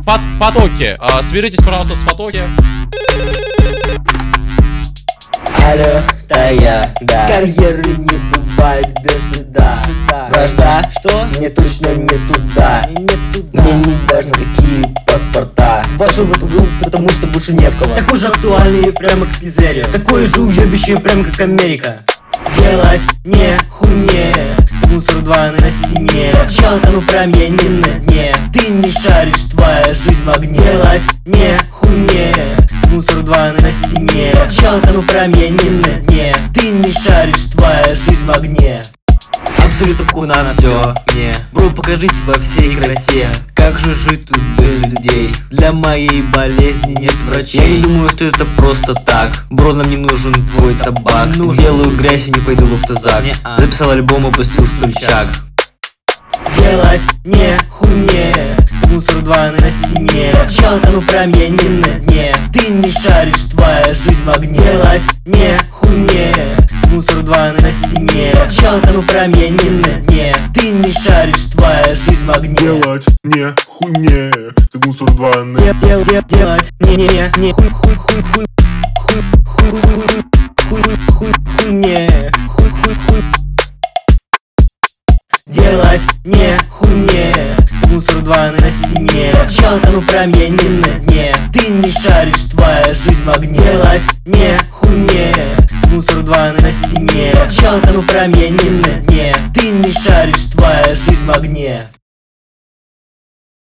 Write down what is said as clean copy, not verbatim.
Потоки. Свяжитесь, пожалуйста, с потоки. Алло, да я, да. Карьеры не бывает без следа. Вражда, что? Мне точно не туда. Мне не важны такие паспорта. Вошел в эту группу, потому что больше не в кого. Такой же актуальный, прямо как Изерио. Такой же уебище, прямо как Америка. Делать не хуйне. Мусор 2 на стене. Сначала там прям я не на дне. Ты не шаришь, твоя жизнь в огне. Делать не хуйне. Мусор 2 на стене. Сначала там прям я не на дне. Ты не шаришь, твоя жизнь в огне. Абсолютно похуй на все мне. Бро, покажись во всей красе. Как же жить тут без людей? Для моей болезни нет врачей. Я не думаю, что это просто так. Бро, нам не нужен твой табак. Делаю грязь и не пойду в автозак. Записал альбом, опустил стульчак. Делать не хуйне. Мусор 2 на стене. Сначала там прям я не на дне. Ты не шаришь, твоя жизнь в огне. Делать не хуйне. Мусор 2 на стене. Сначала там прям я не на дне. Ты не шаришь, твоя жизнь в огне. Делать не хуйне. Ты мусор 2 на... Делать не хуйне. Делать не хуйне. Мусор 2 на стене. Сначала там прям я не на дне. Ты не шаришь, твоя жизнь в огне. Делать не хуйне. Мусор 2 на стене. Сначала там прям я не